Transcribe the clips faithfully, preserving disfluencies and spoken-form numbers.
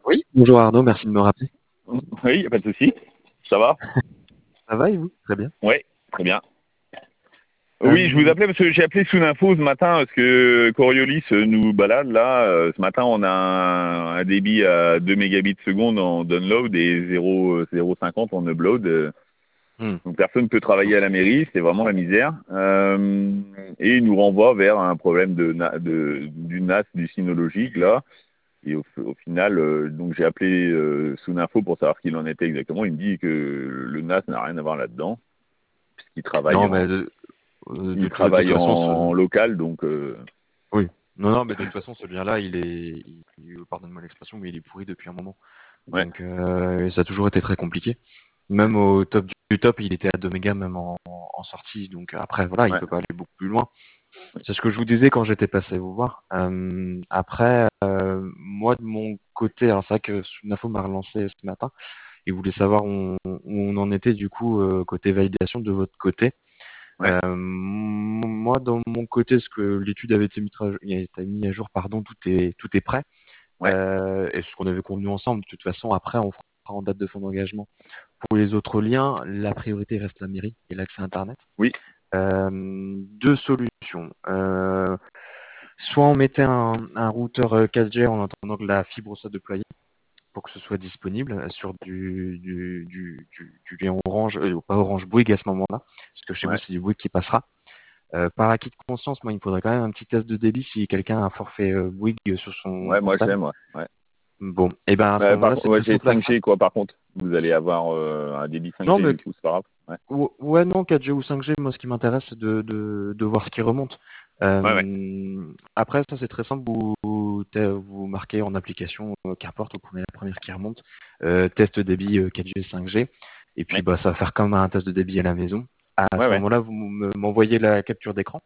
Oui, bonjour Arnaud, merci de me rappeler. Oui, y a pas de souci. Ça va? Ça va et vous? Très bien. Ouais, très bien. Oui, je vous Euh, appelais parce que j'ai appelé Sounfo ce matin parce que Coriolis nous balade là. Euh, Ce matin, on a un, un débit à deux mégabits seconde en download et zéro zéro virgule cinquante en upload. Euh, hmm, Donc personne ne peut travailler à la mairie, c'est vraiment la misère. Euh, et il nous renvoie vers un problème de, na- de du N A S, du Synologique là. Et au, au final, euh, donc j'ai appelé euh, Sounfo pour savoir ce qu'il en était exactement. Il me dit que le N A S n'a rien à voir là-dedans, puisqu'il travaille non, mais en de, euh, de, il de toute travaille façon, ce... en local, donc euh, oui. Non, non, mais de toute façon, ce lien-là, il est, il- il- pardonne-moi l'expression, mais il est pourri depuis un moment. ouais, Donc, euh, ça a toujours été très compliqué. Même au top du, du top, il était à deux mégas même en, en sortie. Donc après, voilà, il ouais, peut pas aller beaucoup plus loin. C'est ce que je vous disais quand j'étais passé vous voir. Euh, après, euh, moi de mon côté, alors c'est vrai que Sunafo m'a relancé ce matin. Et voulait savoir où on, où on en était du coup euh, côté validation de votre côté. ouais, Euh, moi, dans mon côté, ce que l'étude avait été mise à, il a été mis à jour, pardon, tout est tout est prêt. ouais, Euh, et ce qu'on avait convenu ensemble, de toute façon, après, on fera en date de fonds d'engagement. Pour les autres liens, la priorité reste la mairie et l'accès Internet. oui, Euh, deux solutions. Euh, soit on mettait un, un routeur quatre G en attendant que la fibre soit déployée pour que ce soit disponible sur du, du, du, du, du lien Orange, euh, pas Orange Bouygues à ce moment-là, parce que chez vous ouais, c'est du Bouygues qui passera. Euh, par acquis de conscience, moi il me faudrait quand même un petit test de débit si quelqu'un a un forfait euh, Bouygues sur son ouais, moi portable. j'aime, ouais, ouais. Bon, et ben à ce Euh, par moment-là contre, c'est ouais, très j'ai simple à cinq faire. G quoi, par contre, vous allez avoir euh, un débit Non cinq G mais du coup, c'est pas grave. Ouais, ou- ouais non quatre G ou cinq G, moi ce qui m'intéresse c'est de, de, de voir ce qui remonte. ouais, ouais, Euh, après ça c'est très simple, vous, vous, vous marquez en application, euh, qu'importe, vous prenez la première qui remonte, euh, test débit euh, quatre G, cinq G, et puis ouais, bah ça va faire comme un test de débit à la maison. À ouais, ce ouais. moment-là, vous me- m'envoyez la capture d'écran.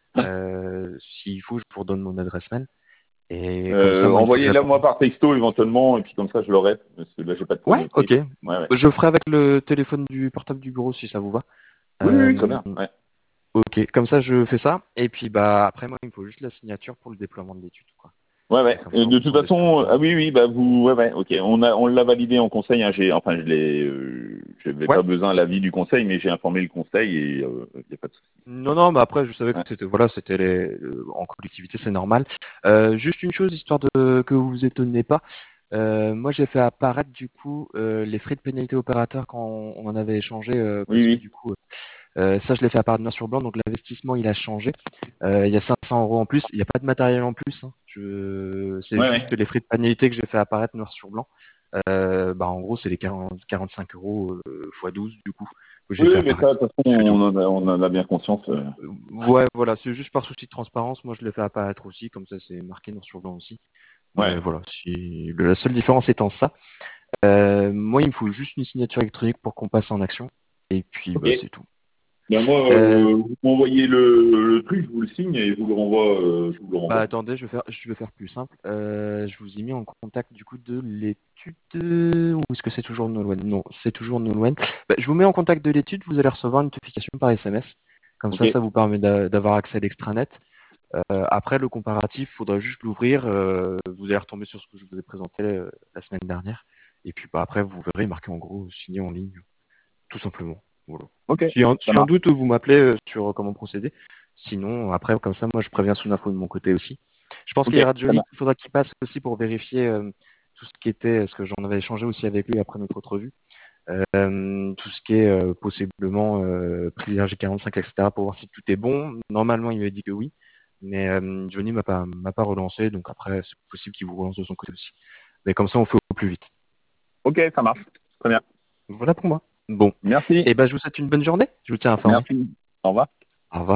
Euh, s'il faut, je vous redonne mon adresse mail. Et comme ça, Euh, moi, une fois que envoyez-la j'attends. moi par texto éventuellement, et puis comme ça je l'aurai, parce que là j'ai pas de quoi Ouais, noter. ok. Là. Ouais, ouais. Je ferai avec le téléphone du portable du bureau si ça vous va. Oui, oui, oui, très Euh, bien. Ouais. ok, comme ça, je fais ça. Et puis bah après, moi, il me faut juste la signature pour le déploiement de l'étude, quoi. Ouais, Et ouais. comme Euh, ça, De on toute s'en façon, exclut. euh, ah oui, oui, bah vous, ouais, ouais, ok. On a, on l'a validé en conseil. Hein, j'ai, enfin, je l'ai, euh, je n'avais Ouais. pas besoin de l'avis du conseil, mais j'ai informé le conseil et il euh, n'y a pas de souci. Non, non, mais après, je savais que Ouais. c'était, voilà, c'était les, euh, en collectivité, c'est normal. Euh, juste une chose, histoire de que vous vous étonnez pas. Euh, moi, j'ai fait apparaître du coup euh, les frais de pénalité opérateur quand on, on en avait échangé, euh, Oui, parce que oui. du coup, euh, ça, je l'ai fait apparaître noir sur blanc, donc l'investissement, il a changé. Euh, il y a cinq cents euros en plus. Il n'y a pas de matériel en plus. Hein. Je... C'est Ouais, juste ouais. les frais de pénalité que j'ai fait apparaître noir sur blanc. Euh, bah, en gros, c'est les quarante, quarante-cinq euros euh, fois douze du coup que j'ai Oui, fait oui, mais ça, apparaître. de toute façon, C'est tout. on en a, on en a bien conscience. euh. Euh, Ouais, voilà, c'est juste par souci de transparence. Moi, je l'ai fait apparaître aussi, comme ça, c'est marqué noir sur blanc aussi. Ouais. Mais voilà, si... la seule différence étant ça. Euh, moi, il me faut juste une signature électronique pour qu'on passe en action. Et puis, Ok. bah, c'est tout. Ben moi, Euh, euh, vous m'envoyez le, le truc, je vous le signe et je vous le renvoie. Euh, je vous le Bah renvoie. attendez, je vais faire, je vais faire plus simple. Euh, je vous ai mis en contact du coup de l'étude. Ou est-ce que c'est toujours Nolwenn? Non, c'est toujours Nolwenn. Bah, je vous mets en contact de l'étude. Vous allez recevoir une notification par S M S. Comme Ok. ça, ça vous permet d'a- d'avoir accès à l'extranet. Euh, après le comparatif, il faudra juste l'ouvrir. Euh, vous allez retomber sur ce que je vous ai présenté euh, la semaine dernière. Et puis bah, après, vous verrez marqué en gros signé en ligne, tout simplement. Voilà. Ok. Si un, Ça si un marche. doute, vous m'appelez euh, sur comment procéder. Sinon, après, comme ça, moi, je préviens sous info de mon côté aussi. Je pense Ok. qu'il y aura Ça Johnny marche. qu'il faudra qu'il passe aussi pour vérifier euh, tout ce qui était, parce que j'en avais échangé aussi avec lui après notre entrevue, euh, tout ce qui est euh, possiblement euh, privilège quarante-cinq, et cetera, pour voir si tout est bon. Normalement, il m'a dit que oui, mais euh, Johnny m'a pas m'a pas relancé, donc après, c'est possible qu'il vous relance de son côté aussi. Mais comme ça, on fait au plus vite. Ok, ça marche. Très bien. Voilà pour moi. Bon, Merci. et ben, je vous souhaite une bonne journée. Je vous tiens informé. Merci. Au revoir. Au revoir.